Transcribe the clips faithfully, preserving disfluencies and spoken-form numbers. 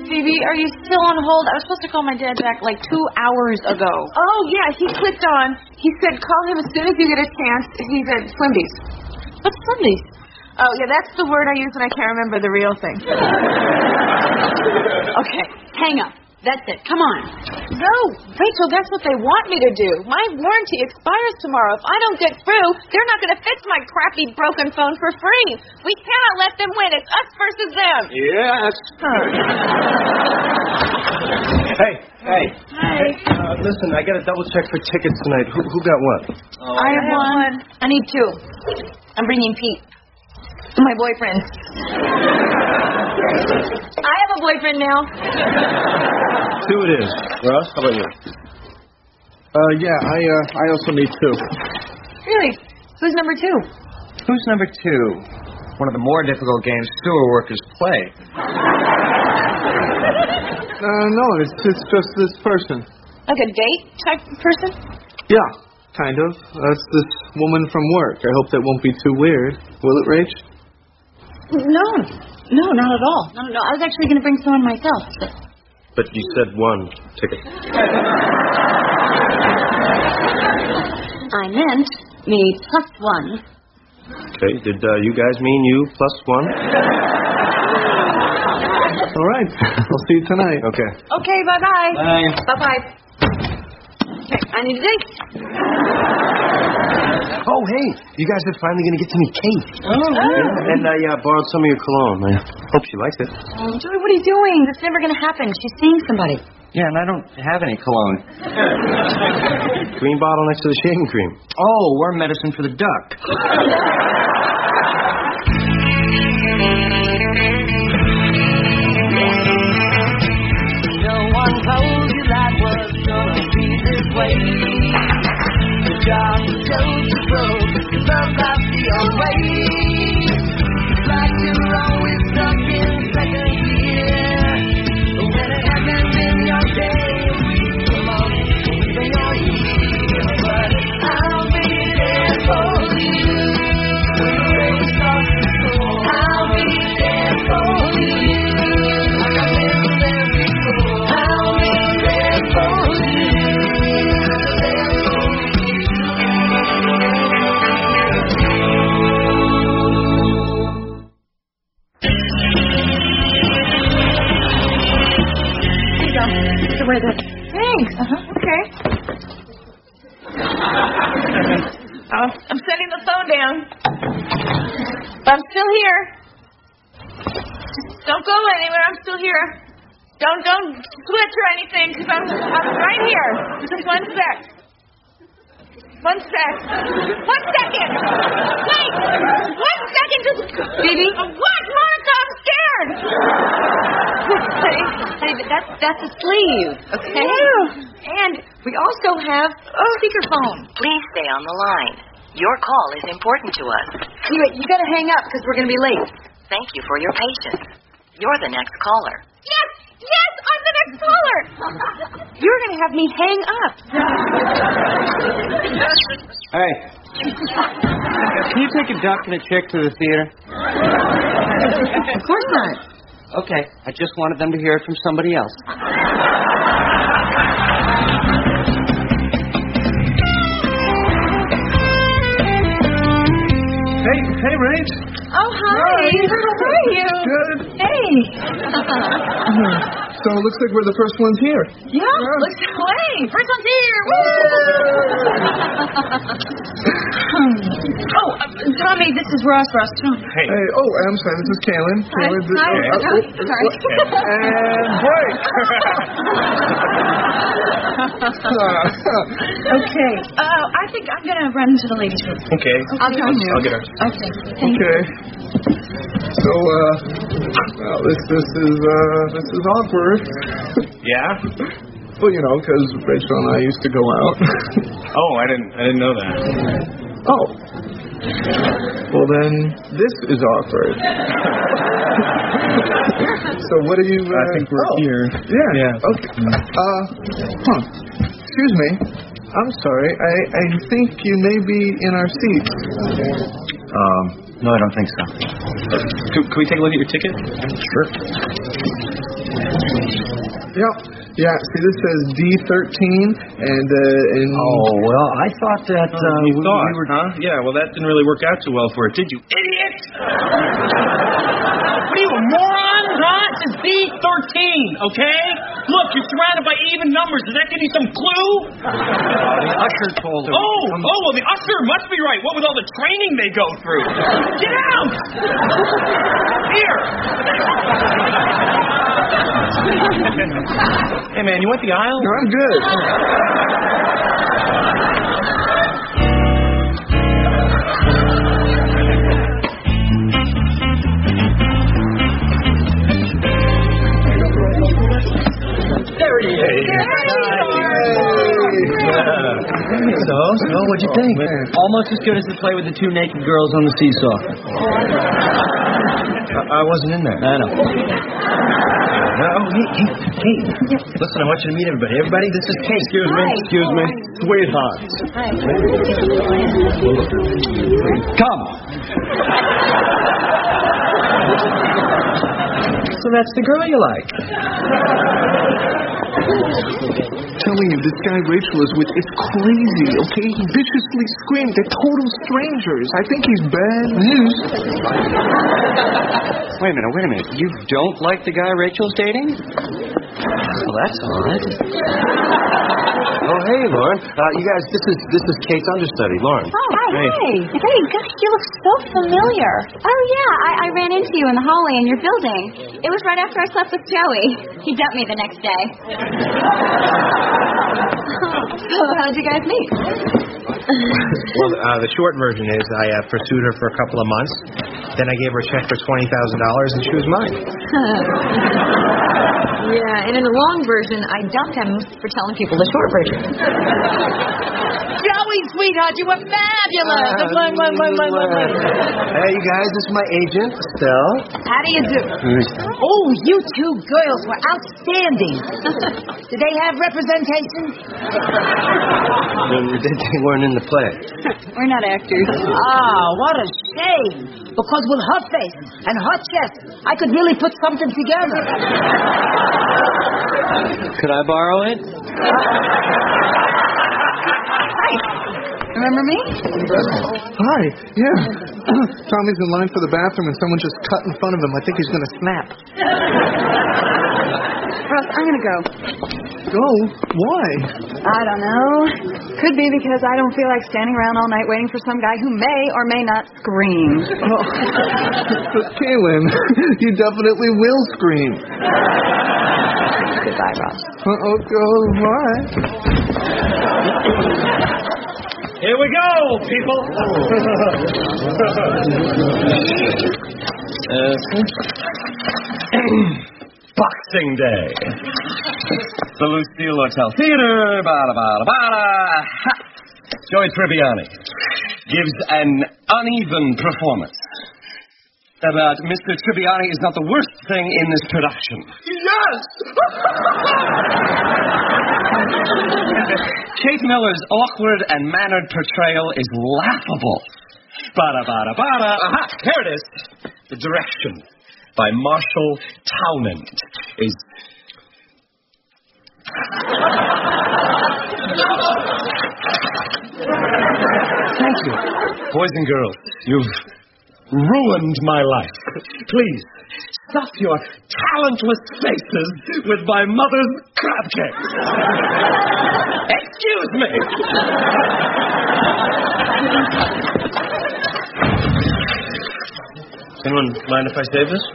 Phoebe, are you still on hold? I was supposed to call my dad back like two hours ago. Oh, yeah, he clicked on. He said call him as soon as you get a chance. He said Swimbies. What's Swimbies? Oh, yeah, that's the word I use when I can't remember the real thing. Okay, hang up. That's it. Come on. No, Rachel, that's what they want me to do. My warranty expires tomorrow. If I don't get through, they're not going to fix my crappy broken phone for free. We cannot let them win. It's us versus them. Yes. Huh. Hey, hey. Hi. Hey, uh, listen, I got to double check for tickets tonight. Who, who got what? Oh, I have one. I need two. I'm bringing Pete. My boyfriend. I have a boyfriend now. Two it is. Ross, how about you? Uh, yeah, I, uh, I also need two. Really? Who's number two? Who's number two? One of the more difficult games sewer workers play. Uh, no, it's, it's just this person. Like a date type person? Yeah, kind of. That's this woman from work. I hope that won't be too weird. Will it, Rach? No. No, not at all. Not at all. I was actually going to bring someone myself. But... But you said one ticket. I meant me plus one. Okay, did uh, you guys mean you plus one? All right. I'll see you tonight. Okay. Okay, bye-bye. Bye. Bye-bye. Okay, I need a date. Oh, hey, you guys are finally going to get to meet Kate. Oh, yeah. And I uh, borrowed some of your cologne. I hope she likes it. Oh, Joey, what are you doing? That's never going to happen. She's seeing somebody. Yeah, and I don't have any cologne. Green bottle next to the shaving cream. Oh, we're medicine for the duck. No one told you life was gonna be this way. The job you chose to grow, love got your way. Like you're always stuck in second gear. When it happens in your day, we come on, when you're here. But I'll be there for you. When the rain starts to pour, I'll be there for you. Like I've been there before. I'll be there for you. Thanks. Uh-huh. Okay. uh, I'm setting the phone down. But I'm still here. Don't go anywhere. I'm still here. Don't don't switch or anything, because I'm, I'm right here. Just one sec. One sec. One second. Wait. One second. Just. Phoebe. What, Monica? I'm scared. Honey, honey, but that's, that's a sleeve, okay? Yeah. And we also have a speakerphone. Please stay on the line. Your call is important to us. Anyway, you got to hang up because we're going to be late. Thank you for your patience. You're the next caller. Yes! Yes! I'm the next caller! You're going to have me hang up. Hey. Can you take a duck and a chick to the theater? Of course not. Okay. I just wanted them to hear it from somebody else. Hey, hey, Rach. Oh, hi. How are you? Good. Hey. So it looks like we're the first ones here. Yeah, yeah. Looks away. First one's here. Woo! Oh, uh, Tommy, this is Ross. Ross, Tommy. Hey. Hey, oh, I'm sorry. This is Kaylin. Hi. Kaylin, this, Hi. uh, Sorry. uh, Sorry. And break. Okay. Uh, I think I'm going to run to the ladies' room. Okay. I'll join you. I'll get her. Okay. Thank Okay. So, uh, well, this this is uh, this is awkward. Yeah? Well, you know, because Rachel and I used to go out. Oh, I didn't I didn't know that. Oh. Well, then this is awkward. So what do you? Uh, I think we're oh, here. Yeah. Yeah. Okay. Uh, huh. Excuse me. I'm sorry. I I think you may be in our seats. Um, no, I don't think so. Can, can we take a look at your ticket? Sure. Yep. Yeah, see, this says D thirteen, and, uh, and... Oh, well, I thought that, uh, You we, thought, we were... huh? Yeah, well, that didn't really work out too well for it, did you, idiot? What are you, a moron, huh? It's B thirteen, okay? Look, you're surrounded by even numbers. Does that give you some clue? The usher told her. Oh, oh, well, the usher must be right. What with all the training they go through? Get out! Here! Hey, man, you want the aisle? No, I'm good. There he is. So, so, what'd you think? Almost as good as to play with the two naked girls on the seesaw. I, I wasn't in there. I know. Oh, hey, hey, hey. Listen, I want you to meet everybody. Everybody, this is Kate. Excuse me, excuse me. Sweethearts. Come. So that's the girl you like. Telling you, this guy Rachel is with, it's crazy, okay? He viciously screamed. They're total strangers. I think he's bad news. Wait a minute, wait a minute. You don't like the guy Rachel's dating? Well, that's odd. Oh, hey, Lauren. Uh, you guys, this is this is Kate's understudy, Lauren. Oh, Hey. hey. Hey, gosh, you look so familiar. Oh, yeah, I, I ran into you in the hallway in your building. It was right after I slept with Joey. He dumped me the next day. So, how'd you guys meet? Well, uh, the short version is I uh, pursued her for a couple of months. Then I gave her a check for twenty thousand dollars, and she was mine. Yeah, and in the long version, I dumped him for telling people the short version. Joey, sweetheart, you were fabulous. Uh, Blah, blah, blah, blah, blah, blah. Hey, you guys, this is my agent, Estelle. How do you do? Oh, you two girls were outstanding. Did they have representation? They, they weren't in the play. We're not actors. Ah, what a shame. Because with her face and her chest, I could really put something together. Could I borrow it? Hi. Remember me? Hi, yeah. Tommy's in line for the bathroom and someone just cut in front of him. I think he's going to snap. Russ, I'm going to go. Go? Why? I don't know. Could be because I don't feel like standing around all night waiting for some guy who may or may not scream. Oh. But Kaylin, you definitely will scream. Goodbye, Ross. Uh-oh, go, bye. Here we go, people. uh, Boxing Day. The Lucille Hotel Theater. Bada, bada, bada. Ha. Joey Tribbiani gives an uneven performance. About Mister Tribbiani is not the worst thing in this production. Yes! Kate Miller's awkward and mannered portrayal is laughable. Bada, bada, bada. Aha, here it is. The direction by Marshall Townend is... Thank you. Boys and girls, you've ruined my life. Please, stuff your talentless faces with my mother's crab cakes. Excuse me. Anyone mind if I save this?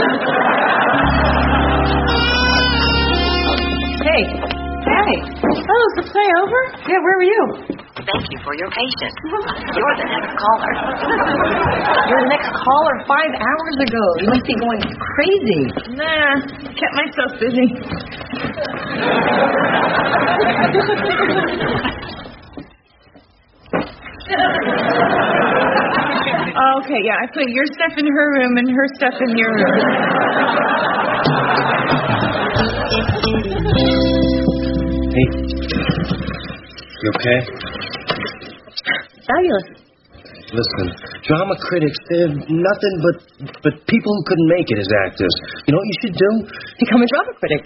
Hey. Hey. Oh, is the play over? Yeah, where were you? Thank you for your patience. You're the next caller. Your next caller five hours ago. You must be going crazy. Nah, kept myself busy. Okay, yeah, I put your stuff in her room and her stuff in your room. Hey. You okay? Fabulous. Listen, drama critics, they're nothing but but people who couldn't make it as actors. You know what you should do? Become a drama critic.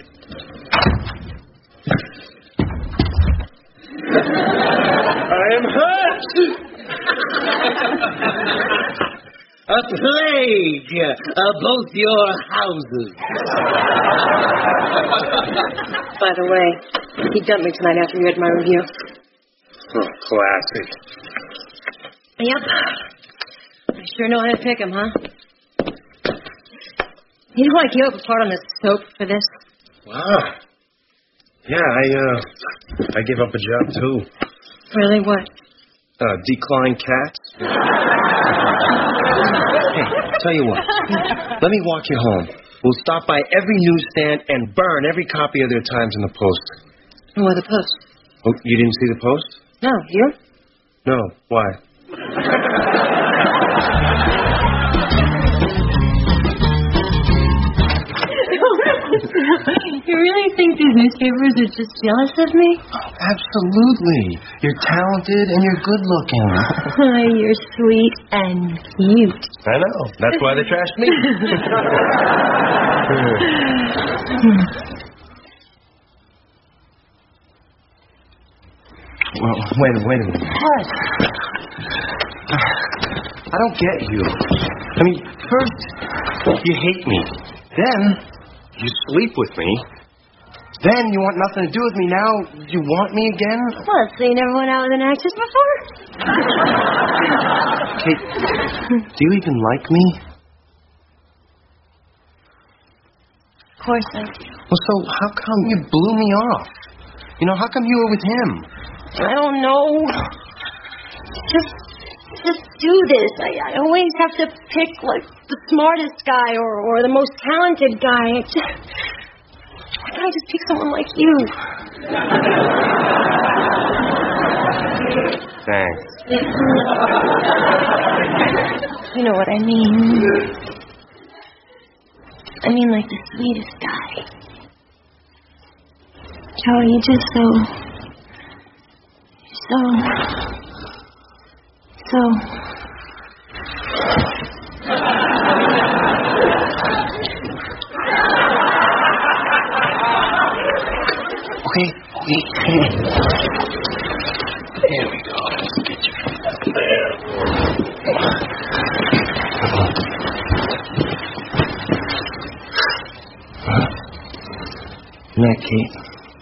I am hurt! A plague of both your houses. By the way, he dumped me tonight after you read my review. Oh, classic. Yep. I sure know how to pick him, huh? You know I gave up a part on the soap for this? Wow. Yeah, I, uh, I gave up a job, too. Really, what? Uh, decline cats. Hey, tell you what. Let me walk you home. We'll stop by every newsstand and burn every copy of their Times in the Post. What, the Post? Oh, you didn't see the Post? No, you? No, why? You really think these newspapers are just jealous of me? Oh, absolutely. You're talented and you're good looking. You're sweet and cute. I know. That's why they trashed me. Well, wait, wait a minute. What? I don't get you. I mean, first, you hate me. Then, you sleep with me. Then, you want nothing to do with me. Now, you want me again? What, so you never went out with an actress before? Kate, do you even like me? Of course I do. Well, so how come you blew me off? You know, how come you were with him? I don't know. Just, just do this. I, I always have to pick, like, the smartest guy or, or the most talented guy. It's just, why can't I just pick someone like you? Thanks. You know what I mean. I mean, like the sweetest guy. Joey, you're just so... So... So... Okay, okay. There we go. Get your... There. Good night, Kate.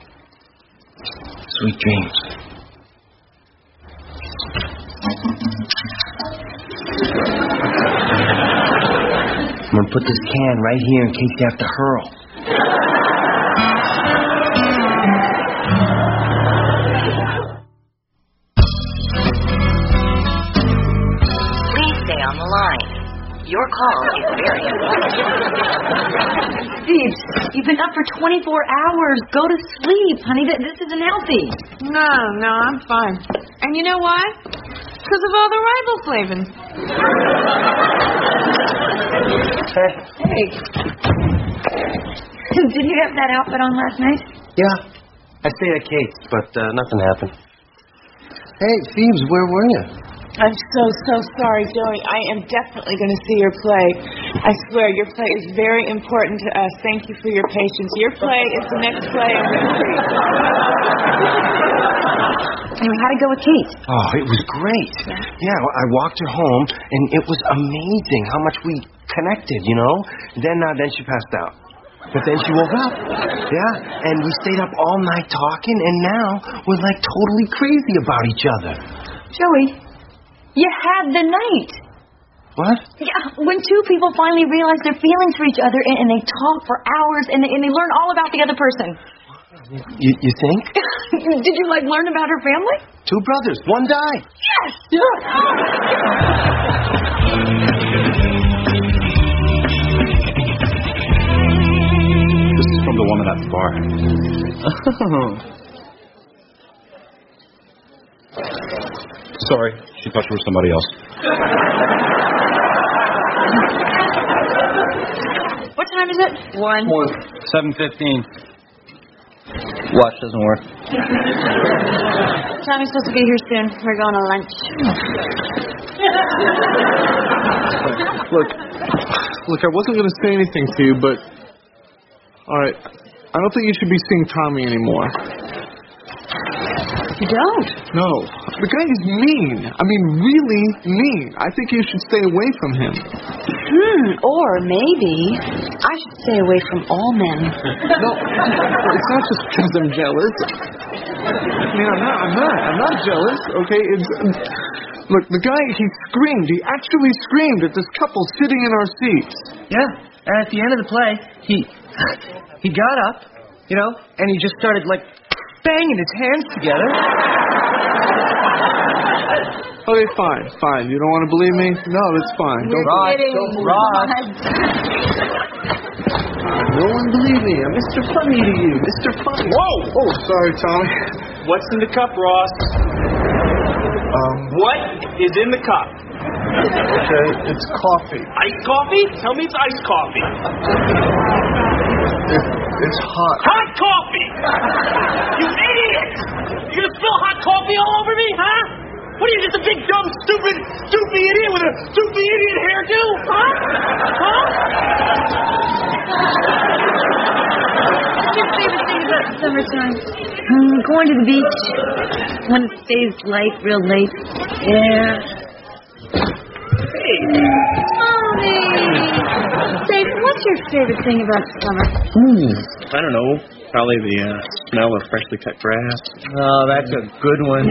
Sweet dreams. I'm gonna put this can right here in case you have to hurl. Please stay on the line. Your call is very important. Steve, you've been up for twenty-four hours. Go to sleep, honey. This isn't healthy. No, no, I'm fine. And you know why? Because of all the riboflavin. Hey. Did you have that outfit on last night? Yeah. I stayed at Kate's, but uh, nothing happened. Hey, Phoebes, where were you? I'm so, so sorry, Joey. I am definitely going to see your play. I swear, your play is very important to us. Thank you for your patience. Your play is the next play I'm going to see. Anyway, how'd it go with Kate? Oh, it was great. Yeah, well, I walked her home, and it was amazing how much we connected, you know? Then, uh, then she passed out. But then she woke up. Yeah, and we stayed up all night talking, and now we're like totally crazy about each other. Joey, you had the night. What? Yeah, when two people finally realize their feelings for each other and, and they talk for hours and they, and they learn all about the other person. You, you think? Did you, like, learn about her family? Two brothers, one died. Yes! Yeah. This is from the woman at the bar. Oh. Sorry, she thought you were somebody else. What time is it? One. One. seven fifteen. Watch doesn't work. Tommy's supposed to be here soon. We're going to lunch. Look, look, I wasn't going to say anything to you, but... All right, I don't think you should be seeing Tommy anymore. You don't? No. The guy is mean. I mean, really mean. I think you should stay away from him. Hmm, or maybe I should stay away from all men. No, it's not just because I'm jealous. I mean, I'm not, I'm not, I'm not jealous, okay? It's... Look, the guy, he screamed. He actually screamed at this couple sitting in our seats. Yeah, and at the end of the play, he he got up, you know, and he just started, like, banging his hands together. Okay, fine, fine. You don't want to believe me? No, that's fine. Don't Rod, don't Rod. No one believe me. I'm Mister Funny to you. Mister Funny. Whoa! Oh, sorry, Tommy. What's in the cup, Ross? Um, What is in the cup? okay, it's coffee. Iced coffee? Tell me it's iced coffee. It, it's hot. Hot coffee! You idiot! You gonna spill hot coffee all over me, huh? What are you, just a big, dumb, stupid, stupid idiot with a stupid idiot hairdo? Huh? Huh? What's your favorite thing about summertime? Hmm, going to the beach when it stays light, real late. Yeah. Hey. Tommy! Dave, what's your favorite thing about summer? Hmm. I don't know. Probably the uh, smell of freshly cut grass. Oh, that's a good one.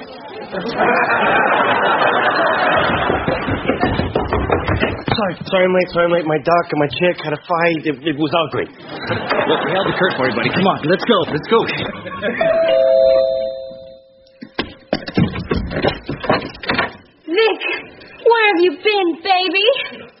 Sorry, sorry I'm late, sorry I'm late. My duck and my chick had a fight. It, it was ugly. Look, we held the curtain for you, buddy. Come on, let's go, let's go. Vic, where have you been, baby?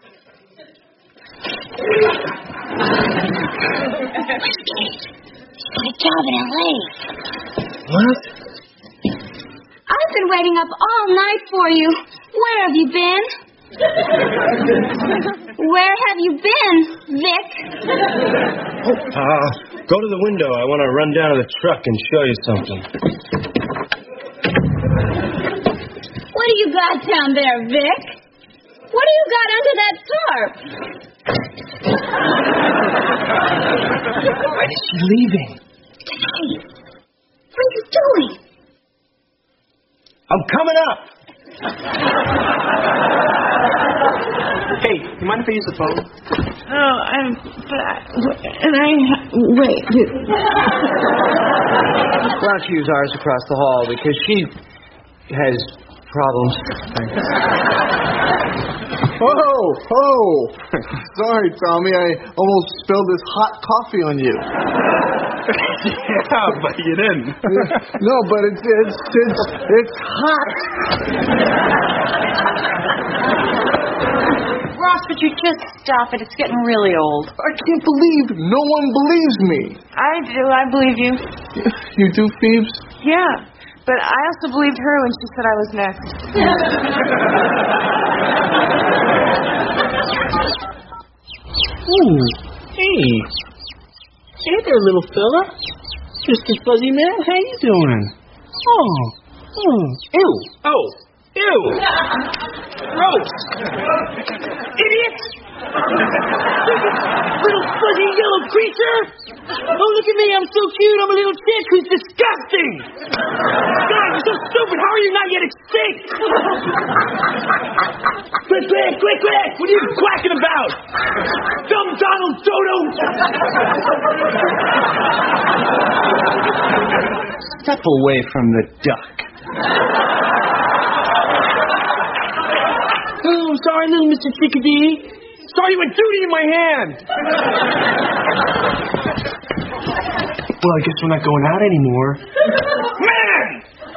She got a job in L A. What? I've been waiting up all night for you. Where have you been? Where have you been, Vic? Uh, go to the window. I want to run down to the truck and show you something. What do you got down there, Vic? What do you got under that tarp? When is she leaving? Tonight. What are you doing? I'm coming up. Hey, you mind if I use the phone? Oh, I'm... But I, and I... Wait. Why don't you use ours across the hall, because she has problems. Oh, oh. Sorry, Tommy. I almost spilled this hot coffee on you. Yeah, but you didn't. No, but it's it's it's it's hot. Ross, would you just stop it? It's getting really old. I can't believe no one believes me. I do. I believe you. You do, Phoebes? Yeah. But I also believed her when she said I was next. Ooh, hey. Hey there, little fella. Mister Fuzzy Man, how you doing? Oh, oh, ew, oh, ew. Gross. Idiot. Little fuzzy yellow creature. Oh, look at me, I'm so cute. I'm a little chick who's disgusting. God, you're so stupid. How are you not yet extinct? Quick, quick, quick, quick. What are you quacking about? Dumb Donald Dodo. Step away from the duck. Oh, I'm sorry, little Mister Chickadee. Sorry, you went duty in my hand. Well, I guess we're not going out anymore. Man!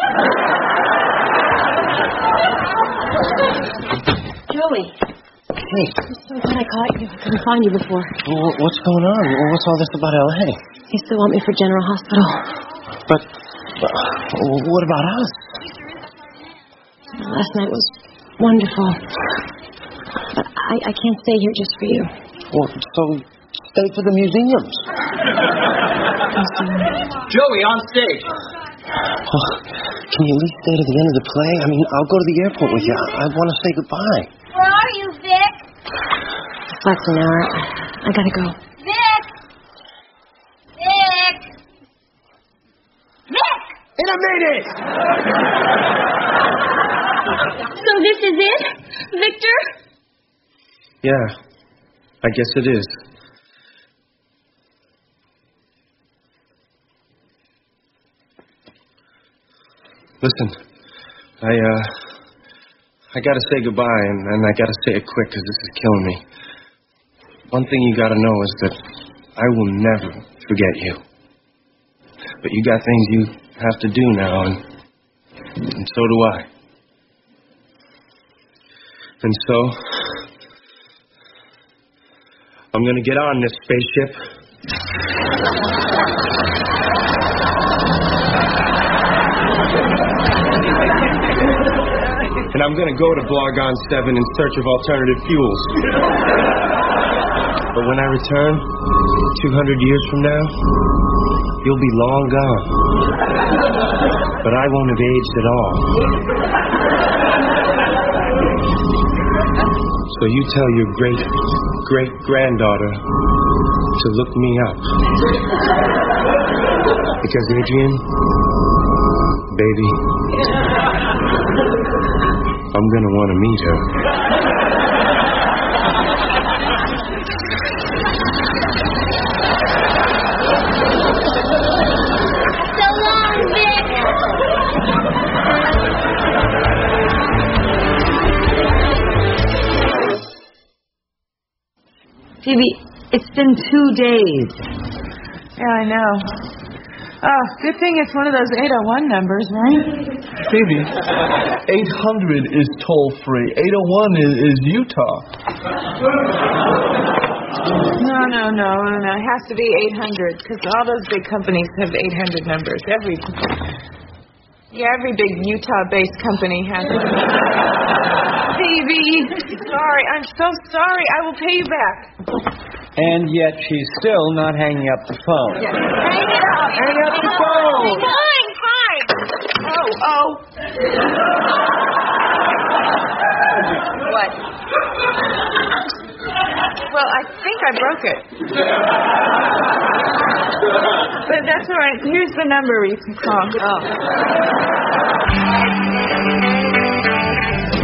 Joey. Hey. I'm so glad I caught you. I couldn't find you before. Well, what's going on? What's all this about L A? They still want me for General Hospital. But, uh, what about us? Last night was wonderful. But I, I can't stay here just for you. Well, so stay for the museums. Joey, on stage. Well, can you at least stay to the end of the play? I mean, I'll go to the airport with you. I, I want to say goodbye. Where are you, Vic? Less than an hour. I gotta go. Vic! Vic! Vic! In a minute! So this is it? Victor? Yeah, I guess it is. Listen, I, uh, I gotta say goodbye, and, and I gotta say it quick, because this is killing me. One thing you gotta know is that I will never forget you. But you got things you have to do now, and, and so do I. And so, I'm gonna get on this spaceship. And I'm gonna go to Blargon seven in search of alternative fuels. But when I return, two hundred years from now, you'll be long gone. But I won't have aged at all. So you tell your great, great granddaughter to look me up. Because Adrian, baby, I'm gonna want to meet her. So long, Vic! Phoebe, it's been two days. Yeah, I know. Oh, good thing it's one of those eight oh one numbers, right? Phoebe, eight hundred is toll-free. eight oh one is, is Utah. No, no, no, no. It has to be eight hundred, because all those big companies have eight hundred numbers. Every, yeah, every big Utah-based company has it. Phoebe, sorry. I'm so sorry. I will pay you back. And yet she's still not hanging up the phone. Yeah. Hang it up. Hang up the phone. Fine, fine. Oh, oh. What? Well, I think I broke it. But that's all right. Here's the number you can call. Oh.